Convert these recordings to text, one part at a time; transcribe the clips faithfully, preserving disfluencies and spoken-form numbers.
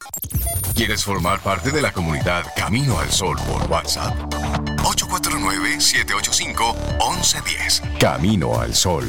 ¿Quieres formar parte de la comunidad Camino al Sol por WhatsApp? ocho cuatro nueve, siete ocho cinco, once diez. Camino al Sol.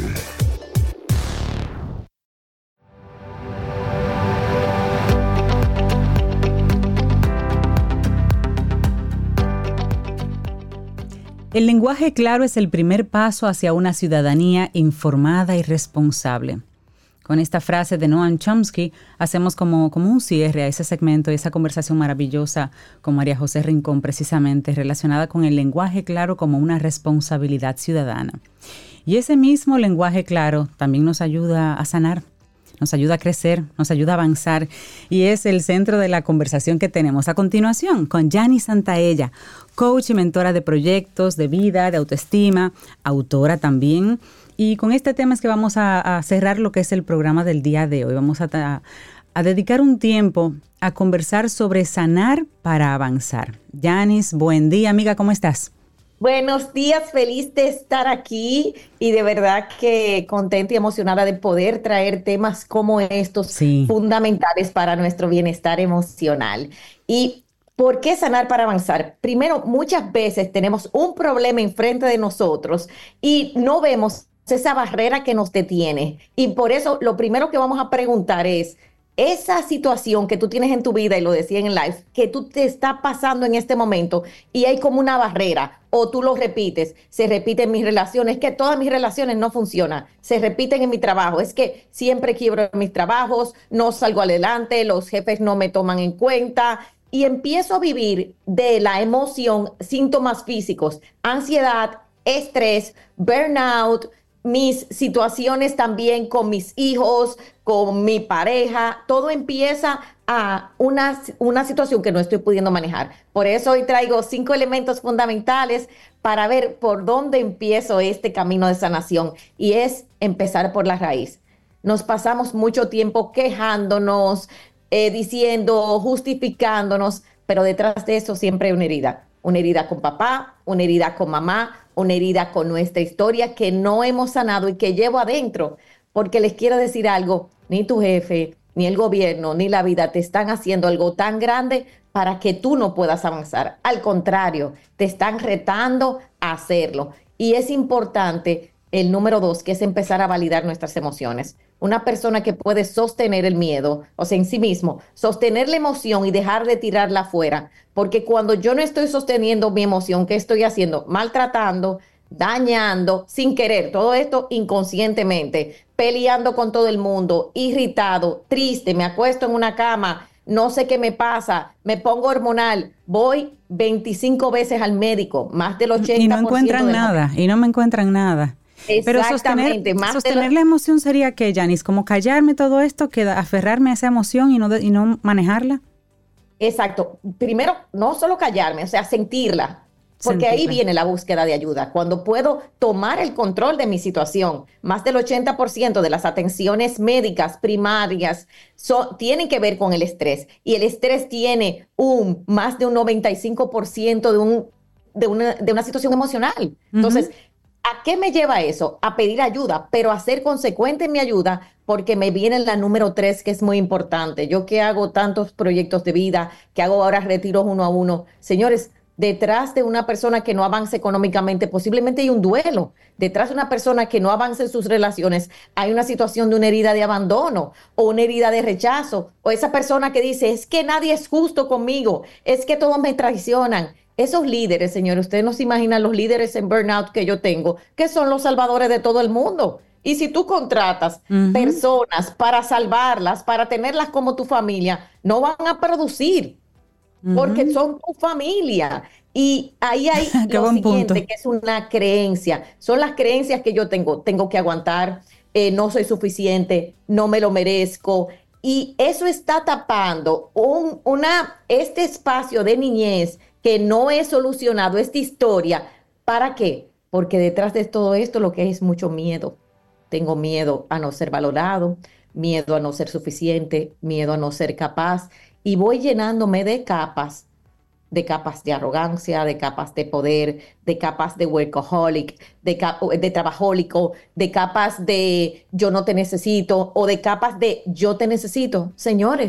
El lenguaje claro es el primer paso hacia una ciudadanía informada y responsable. Con esta frase de Noam Chomsky hacemos como, como un cierre a ese segmento, esa conversación maravillosa con María José Rincón, precisamente relacionada con el lenguaje claro como una responsabilidad ciudadana. Y ese mismo lenguaje claro también nos ayuda a sanar, nos ayuda a crecer, nos ayuda a avanzar, y es el centro de la conversación que tenemos a continuación con Yanni Santaella, coach y mentora de proyectos, de vida, de autoestima, autora también. Y con este tema es que vamos a, a cerrar lo que es el programa del día de hoy. Vamos a, a dedicar un tiempo a conversar sobre sanar para avanzar. Yanis, buen día, amiga, ¿cómo estás? Buenos días, feliz de estar aquí y de verdad que contenta y emocionada de poder traer temas como estos, sí, fundamentales para nuestro bienestar emocional. ¿Y por qué sanar para avanzar? Primero, muchas veces tenemos un problema enfrente de nosotros y no vemos esa barrera que nos detiene. Y por eso lo primero que vamos a preguntar es, esa situación que tú tienes en tu vida, y lo decía en el live, que tú te está pasando en este momento y hay como una barrera, o tú lo repites, se repite en mis relaciones, que todas mis relaciones no funcionan, se repiten en mi trabajo, es que siempre quiebro en mis trabajos, no salgo adelante, los jefes no me toman en cuenta, y empiezo a vivir de la emoción, síntomas físicos, ansiedad, estrés, burnout, mis situaciones también con mis hijos, con mi pareja, todo empieza a una, una situación que no estoy pudiendo manejar. Por eso hoy traigo cinco elementos fundamentales para ver por dónde empiezo este camino de sanación, y es empezar por la raíz. Nos pasamos mucho tiempo quejándonos, eh, diciendo, justificándonos, pero detrás de eso siempre hay una herida. Una herida con papá, una herida con mamá, una herida con nuestra historia que no hemos sanado y que llevo adentro. Porque les quiero decir algo, ni tu jefe, ni el gobierno, ni la vida te están haciendo algo tan grande para que tú no puedas avanzar. Al contrario, te están retando a hacerlo. Y es importante el número dos, que es empezar a validar nuestras emociones. Una persona que puede sostener el miedo, o sea, en sí mismo, sostener la emoción y dejar de tirarla afuera. Porque cuando yo no estoy sosteniendo mi emoción, ¿qué estoy haciendo? Maltratando, dañando, sin querer, todo esto inconscientemente, peleando con todo el mundo, irritado, triste, me acuesto en una cama, no sé qué me pasa, me pongo hormonal, voy veinticinco veces al médico, más del ochenta por ciento. Y no encuentran nada, y no me encuentran nada. Pero sostener, sostener lo... la emoción sería que, Yanis, como callarme todo esto, que aferrarme a esa emoción y no, de, y no manejarla. Exacto. Primero, no solo callarme, o sea, sentirla. Porque sentirla. Ahí viene la búsqueda de ayuda. Cuando puedo tomar el control de mi situación, más del ochenta por ciento de las atenciones médicas primarias so, tienen que ver con el estrés. Y el estrés tiene un más de un noventa y cinco por ciento de, un, de, una, de una situación emocional. Entonces, uh-huh. ¿A qué me lleva eso? A pedir ayuda, pero a ser consecuente en mi ayuda, porque me viene la número tres, que es muy importante. Yo que hago tantos proyectos de vida, que hago ahora retiros uno a uno. Señores, detrás de una persona que no avance económicamente, posiblemente hay un duelo. Detrás de una persona que no avance en sus relaciones, hay una situación de una herida de abandono o una herida de rechazo. O esa persona que dice, es que nadie es justo conmigo, es que todos me traicionan. Esos líderes, señores, ustedes no se imaginan los líderes en burnout que yo tengo, que son los salvadores de todo el mundo. Y si tú contratas uh-huh. personas para salvarlas, para tenerlas como tu familia, no van a producir, uh-huh. porque son tu familia. Y ahí hay lo siguiente, punto. Que es una creencia. Son las creencias que yo tengo. Tengo que aguantar, eh, no soy suficiente, no me lo merezco. Y eso está tapando un, una, este espacio de niñez que no he solucionado, esta historia. ¿Para qué? Porque detrás de todo esto lo que hay es mucho miedo. Tengo miedo a no ser valorado, miedo a no ser suficiente, miedo a no ser capaz. Y voy llenándome de capas, de capas de arrogancia, de capas de poder, de capas de workaholic, de, cap- de trabajólico, de capas de yo no te necesito o de capas de yo te necesito. Señores,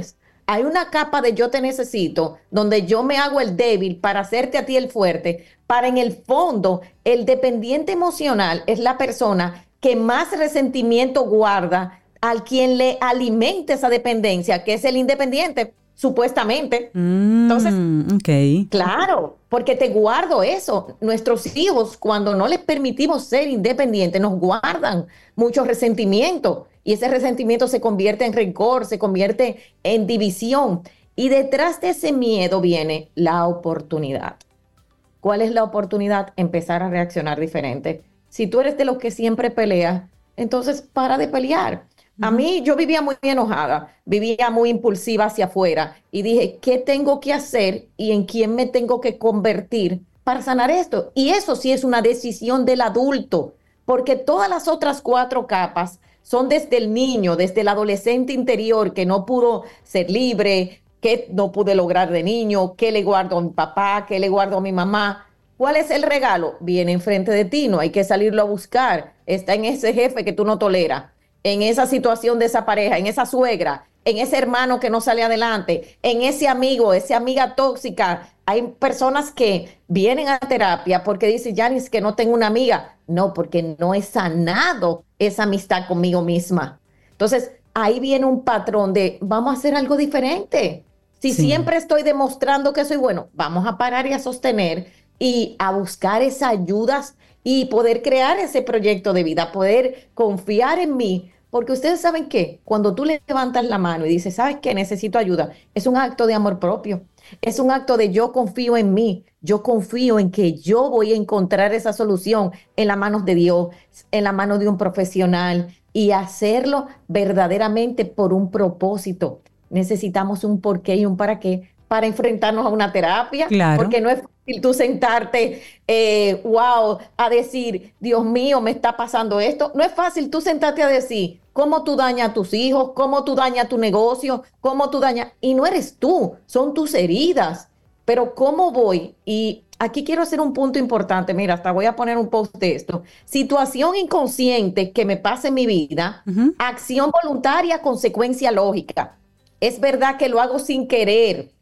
hay una capa de yo te necesito, donde yo me hago el débil para hacerte a ti el fuerte, para en el fondo, el dependiente emocional es la persona que más resentimiento guarda al quien le alimente esa dependencia, que es el independiente, supuestamente. Mm, Entonces, okay. Claro, porque te guardo eso. Nuestros hijos, cuando no les permitimos ser independientes, nos guardan mucho resentimiento y ese resentimiento se convierte en rencor, se convierte en división. Y detrás de ese miedo viene la oportunidad. ¿Cuál es la oportunidad? Empezar a reaccionar diferente. Si tú eres de los que siempre peleas, entonces para de pelear. A mí, yo vivía muy enojada, vivía muy impulsiva hacia afuera y dije, ¿qué tengo que hacer y en quién me tengo que convertir para sanar esto? Y eso sí es una decisión del adulto, porque todas las otras cuatro capas son desde el niño, desde el adolescente interior que no pudo ser libre, que no pude lograr de niño, que le guardo a mi papá, que le guardo a mi mamá. ¿Cuál es el regalo? Viene enfrente de ti, no hay que salirlo a buscar. Está en ese jefe que tú no toleras, en esa situación de esa pareja, en esa suegra, en ese hermano que no sale adelante, en ese amigo, esa amiga tóxica. Hay personas que vienen a terapia porque dicen, Yanis, que no tengo una amiga. No, porque no he sanado esa amistad conmigo misma. Entonces, ahí viene un patrón de, vamos a hacer algo diferente. Si sí. siempre estoy demostrando que soy bueno, vamos a parar y a sostener y a buscar esas ayudas y poder crear ese proyecto de vida, poder confiar en mí, porque ustedes saben que cuando tú levantas la mano y dices, ¿sabes qué? Necesito ayuda, es un acto de amor propio, es un acto de yo confío en mí, yo confío en que yo voy a encontrar esa solución en las manos de Dios, en la mano de un profesional y hacerlo verdaderamente por un propósito. Necesitamos un porqué y un para qué para enfrentarnos a una terapia, claro. porque no es fácil tú sentarte, eh, wow, a decir, Dios mío, me está pasando esto. No es fácil tú sentarte a decir cómo tú dañas a tus hijos, cómo tú dañas tu negocio, cómo tú dañas, y no eres tú, son tus heridas. Pero ¿cómo voy? Y aquí quiero hacer un punto importante, mira, hasta voy a poner un post de esto. Situación inconsciente que me pasa en mi vida, uh-huh. Acción voluntaria, consecuencia lógica. Es verdad que lo hago sin querer,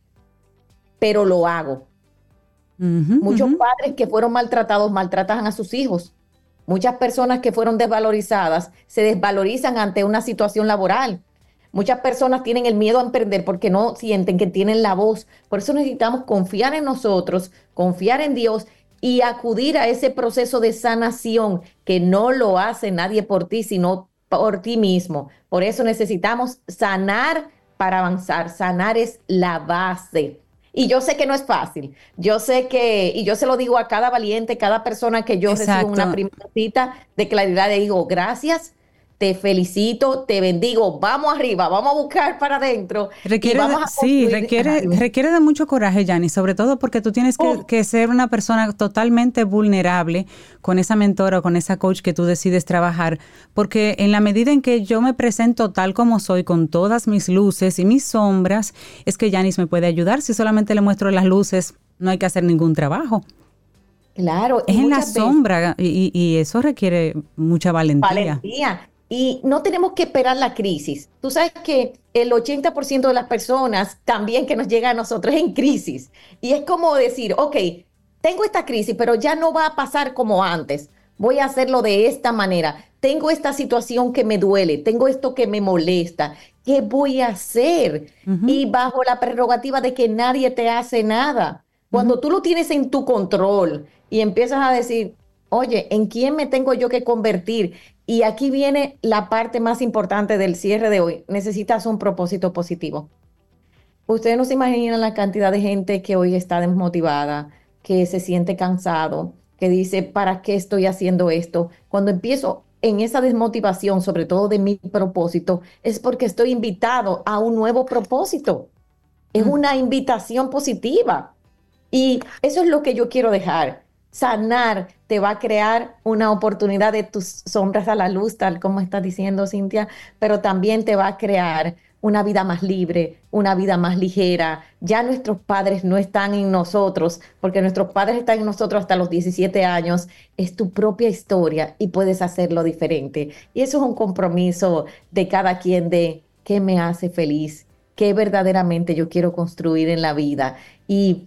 pero lo hago. Uh-huh, Muchos uh-huh. padres que fueron maltratados maltratan a sus hijos. Muchas personas que fueron desvalorizadas se desvalorizan ante una situación laboral. Muchas personas tienen el miedo a emprender porque no sienten que tienen la voz. Por eso necesitamos confiar en nosotros, confiar en Dios y acudir a ese proceso de sanación que no lo hace nadie por ti, sino por ti mismo. Por eso necesitamos sanar para avanzar. Sanar es la base. Y yo sé que no es fácil, yo sé que, y yo se lo digo a cada valiente, cada persona que yo Exacto. recibo una primera cita de claridad, le digo, gracias, te felicito, te bendigo, vamos arriba, vamos a buscar para adentro. Requiere, y vamos a sí, requiere, requiere de mucho coraje, Yanis, sobre todo porque tú tienes que, oh. que ser una persona totalmente vulnerable con esa mentora o con esa coach que tú decides trabajar, porque en la medida en que yo me presento tal como soy, con todas mis luces y mis sombras, es que Yanis me puede ayudar. Si solamente le muestro las luces, no hay que hacer ningún trabajo. Claro. Es en la sombra y, y eso requiere mucha valentía. Valentía. Y no tenemos que esperar la crisis. Tú sabes que el ochenta por ciento de las personas también que nos llega a nosotros es en crisis. Y es como decir, ok, tengo esta crisis, pero ya no va a pasar como antes. Voy a hacerlo de esta manera. Tengo esta situación que me duele. Tengo esto que me molesta. ¿Qué voy a hacer? Uh-huh. Y bajo la prerrogativa de que nadie te hace nada. Cuando uh-huh. tú lo tienes en tu control y empiezas a decir, oye, ¿en quién me tengo yo que convertir? Y aquí viene la parte más importante del cierre de hoy. Necesitas un propósito positivo. Ustedes no se imaginan la cantidad de gente que hoy está desmotivada, que se siente cansado, que dice, ¿para qué estoy haciendo esto? Cuando empiezo en esa desmotivación, sobre todo de mi propósito, es porque estoy invitado a un nuevo propósito. Es mm. una invitación positiva. Y eso es lo que yo quiero dejar. Sanar te va a crear una oportunidad de tus sombras a la luz, tal como estás diciendo, Cintia, pero también te va a crear una vida más libre, una vida más ligera. Ya nuestros padres no están en nosotros, porque nuestros padres están en nosotros hasta los diecisiete años. Es tu propia historia y puedes hacerlo diferente. Y eso es un compromiso de cada quien de qué me hace feliz, qué verdaderamente yo quiero construir en la vida. Y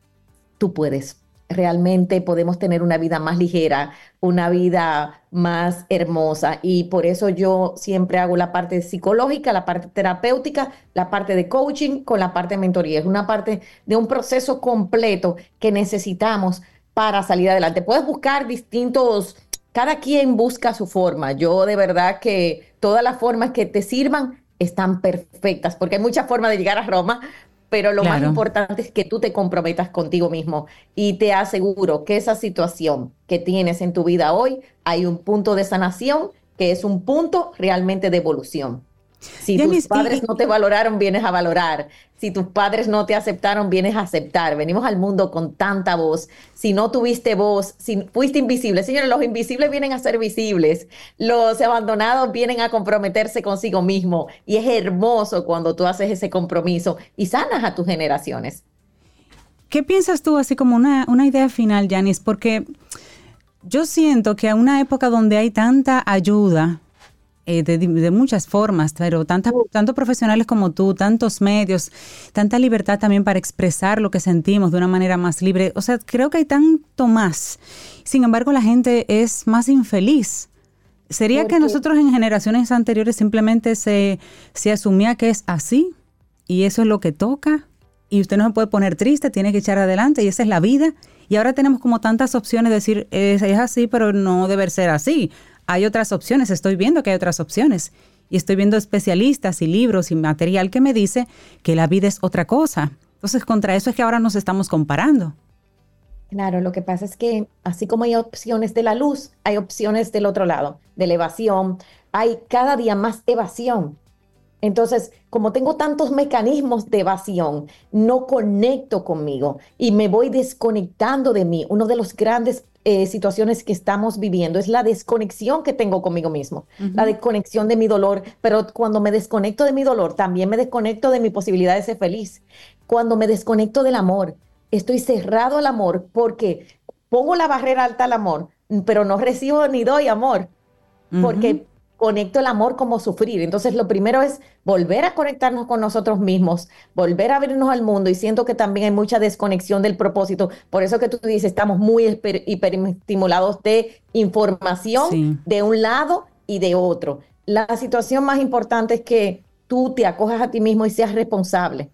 tú puedes. Realmente podemos tener una vida más ligera, una vida más hermosa, y por eso yo siempre hago la parte psicológica, la parte terapéutica, la parte de coaching con la parte de mentoría. Es una parte de un proceso completo que necesitamos para salir adelante. Puedes buscar distintos, cada quien busca su forma. Yo de verdad que todas las formas que te sirvan están perfectas, porque hay muchas formas de llegar a Roma, pero lo claro. más importante es que tú te comprometas contigo mismo, y te aseguro que esa situación que tienes en tu vida hoy, hay un punto de sanación que es un punto realmente de evolución. Si Yanis, tus padres y, no te valoraron, vienes a valorar. Si tus padres no te aceptaron, vienes a aceptar. Venimos al mundo con tanta voz. Si no tuviste voz, si fuiste invisible. Señores, los invisibles vienen a ser visibles. Los abandonados vienen a comprometerse consigo mismo. Y es hermoso cuando tú haces ese compromiso y sanas a tus generaciones. ¿Qué piensas tú, así como una, una idea final, Yanis? Porque yo siento que a una época donde hay tanta ayuda, Eh, de, de muchas formas, pero tanta, tanto profesionales como tú, tantos medios, tanta libertad también para expresar lo que sentimos de una manera más libre. O sea, creo que hay tanto más. Sin embargo, la gente es más infeliz. ¿Sería que nosotros en generaciones anteriores simplemente se, se asumía que es así y eso es lo que toca y usted no se puede poner triste, tiene que echar adelante y esa es la vida? Y ahora tenemos como tantas opciones de decir, es, es así, pero no debe ser así. Hay otras opciones, estoy viendo que hay otras opciones y estoy viendo especialistas y libros y material que me dice que la vida es otra cosa. Entonces, contra eso es que ahora nos estamos comparando. Claro, lo que pasa es que así como hay opciones de la luz, hay opciones del otro lado, de la evasión. Hay cada día más evasión. Entonces, como tengo tantos mecanismos de evasión, no conecto conmigo y me voy desconectando de mí. Uno de los grandes Eh, situaciones que estamos viviendo es la desconexión que tengo conmigo mismo, uh-huh. la desconexión de mi dolor, pero cuando me desconecto de mi dolor, también me desconecto de mi posibilidad de ser feliz. Cuando me desconecto del amor, estoy cerrado al amor porque pongo la barrera alta al amor, pero no recibo ni doy amor, uh-huh. porque conecto el amor como sufrir. Entonces, lo primero es volver a conectarnos con nosotros mismos, volver a abrirnos al mundo, y siento que también hay mucha desconexión del propósito. Por eso que tú dices, estamos muy hiper, hiperestimulados de información sí. de un lado y de otro. La situación más importante es que tú te acojas a ti mismo y seas responsable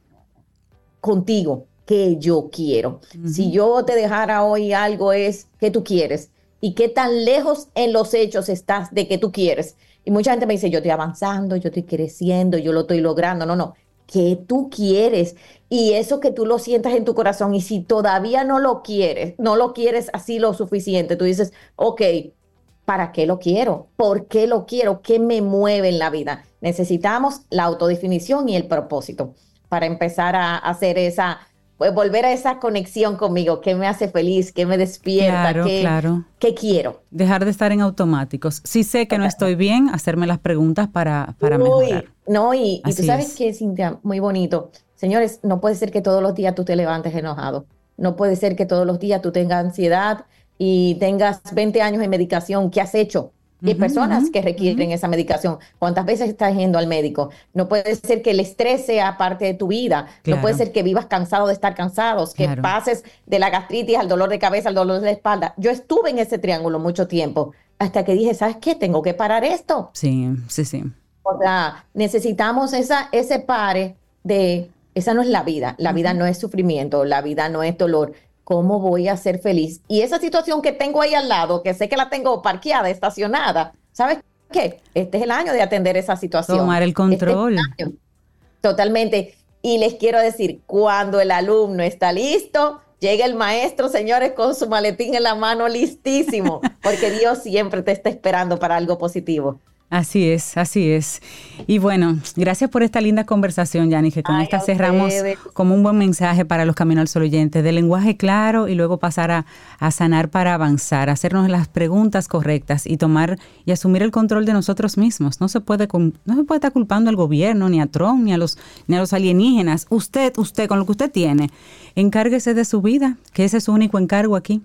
contigo. ¿Qué yo quiero? Uh-huh. Si yo te dejara hoy algo, es ¿qué tú quieres? ¿Y qué tan lejos en los hechos estás de qué tú quieres? Y mucha gente me dice, yo estoy avanzando, yo estoy creciendo, yo lo estoy logrando. No, no, ¿qué tú quieres? Y eso que tú lo sientas en tu corazón, y si todavía no lo quieres, no lo quieres así lo suficiente, tú dices, ok, ¿para qué lo quiero? ¿Por qué lo quiero? ¿Qué me mueve en la vida? Necesitamos la autodefinición y el propósito para empezar a hacer esa... Pues volver a esa conexión conmigo, qué me hace feliz, qué me despierta, claro, qué, claro. qué quiero. Dejar de estar en automáticos. Si sé que no estoy bien, hacerme las preguntas para, para Uy, mejorar. No, y, y tú sabes que, Cintia, muy bonito. Señores, no puede ser que todos los días tú te levantes enojado. No puede ser que todos los días tú tengas ansiedad y tengas veinte años en medicación. ¿Qué has hecho? Y hay personas uh-huh, que requieren uh-huh. esa medicación. ¿Cuántas veces estás yendo al médico? No puede ser que el estrés sea parte de tu vida. Claro. No puede ser que vivas cansado de estar cansados, que claro. pases de la gastritis al dolor de cabeza, al dolor de la espalda. Yo estuve en ese triángulo mucho tiempo, hasta que dije, ¿sabes qué? Tengo que parar esto. Sí, sí, sí. O sea, necesitamos esa, ese pare de, esa no es la vida. La uh-huh. vida no es sufrimiento, la vida no es dolor. ¿Cómo voy a ser feliz? Y esa situación que tengo ahí al lado, que sé que la tengo parqueada, estacionada, ¿sabes qué? Este es el año de atender esa situación. Tomar el control. Este Totalmente. Y les quiero decir, cuando el alumno está listo, llega el maestro, señores, con su maletín en la mano, listísimo, porque Dios siempre te está esperando para algo positivo. Así es, así es. Y bueno, gracias por esta linda conversación, Yanis, que con Ay, esta cerramos ustedes. Como un buen mensaje para los Camino al Sol oyentes, de lenguaje claro y luego pasar a, a sanar para avanzar, hacernos las preguntas correctas y tomar y asumir el control de nosotros mismos. No se puede, no se puede estar culpando al gobierno, ni a Trump, ni a los, ni a los alienígenas. Usted, usted, con lo que usted tiene, encárguese de su vida, que ese es su único encargo aquí.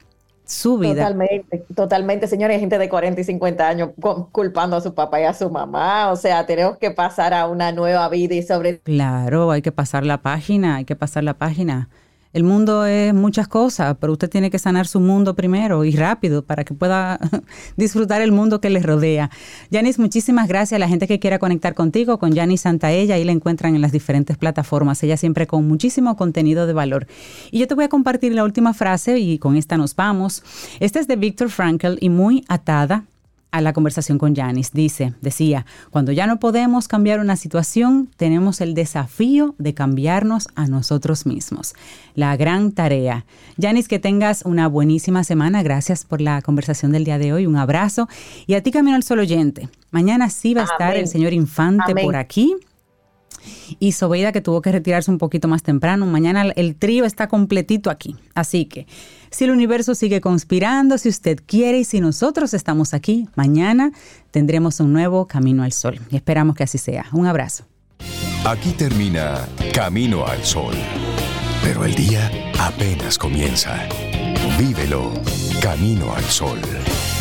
su vida. Totalmente, totalmente, señores, gente de cuarenta y cincuenta años culpando a su papá y a su mamá, o sea, tenemos que pasar a una nueva vida y sobre... Claro, hay que pasar la página, hay que pasar la página. El mundo es muchas cosas, pero usted tiene que sanar su mundo primero y rápido para que pueda disfrutar el mundo que le rodea. Janice, muchísimas gracias. A la gente que quiera conectar contigo, con Janice Santaella, ahí la encuentran en las diferentes plataformas. Ella siempre con muchísimo contenido de valor. Y yo te voy a compartir la última frase y con esta nos vamos. Esta es de Viktor Frankl y muy atada a la conversación con Janice. Dice, decía, cuando ya no podemos cambiar una situación, tenemos el desafío de cambiarnos a nosotros mismos. La gran tarea. Janice, que tengas una buenísima semana. Gracias por la conversación del día de hoy. Un abrazo. Y a ti, Camino al Sol oyente. Mañana sí va a estar Amén. El señor Infante Amén. Por aquí. Y Sobeida, que tuvo que retirarse un poquito más temprano. Mañana el trío está completito aquí. Así que, si el universo sigue conspirando, si usted quiere y si nosotros estamos aquí, mañana tendremos un nuevo Camino al Sol. Y esperamos que así sea. Un abrazo. Aquí termina Camino al Sol. Pero el día apenas comienza. Vívelo Camino al Sol.